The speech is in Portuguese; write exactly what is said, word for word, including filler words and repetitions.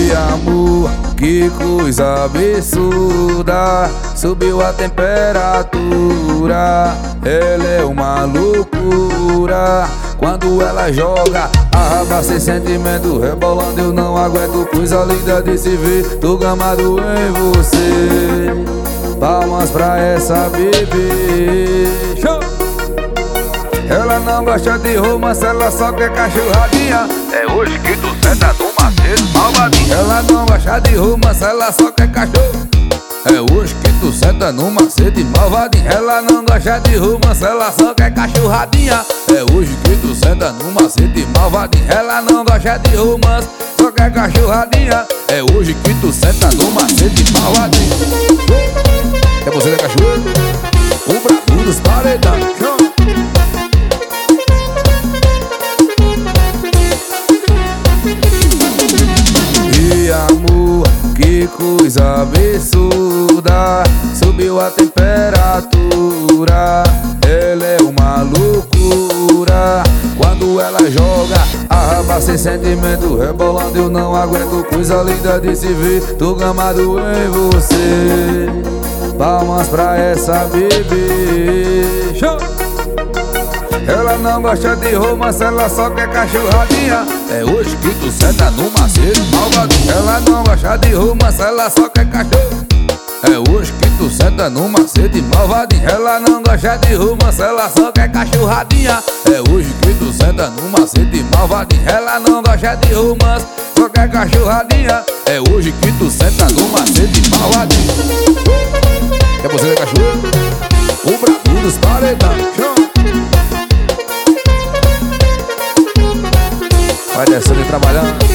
E amor, que coisa absurda, subiu a temperatura. Ela é uma loucura, quando ela joga a raba sem sentimento, rebolando eu não aguento. Coisa linda de se ver, tô gamado em você. Palmas pra essa bebê. Show! Ela não gosta de romance, ela só quer cachorradinha. É hoje que tu senta no macete, malvadinha. Ela não gosta de romance, ela só quer cachorro. É hoje que tu senta no macete, malvadinha. Ela não gosta de romance, ela só quer cachorradinha. É hoje que tu senta no macete, malvadinha. Ela não gosta de romance, só quer cachorradinha. É hoje que tu senta no macete, malvadinha. É você da cachorro? O brabo dos paredão. E amor, que coisa absurda, subiu a temperatura. Ela é uma loucura, quando ela joga a raba sem sentimento, rebolando eu não aguento. Coisa linda de se ver, tô gamado em você. Palmas pra essa bebê. Show! Ela não gosta de romance, ela só quer cachorradinha. É hoje que tu senta no macete, malvadinha. Ela não gosta de romance, ela só quer cachorro. É hoje que tu senta no macete, malvadinha. Ela não gosta de romance, ela só quer cachorradinha. É hoje que tu senta no macete, malvadinha. Ela não gosta de romance, só quer cachorradinha. É hoje que tu senta no macete, malvadinha. É você da cachorro? O brabo dos paredão. Vai descendo e trabalhando.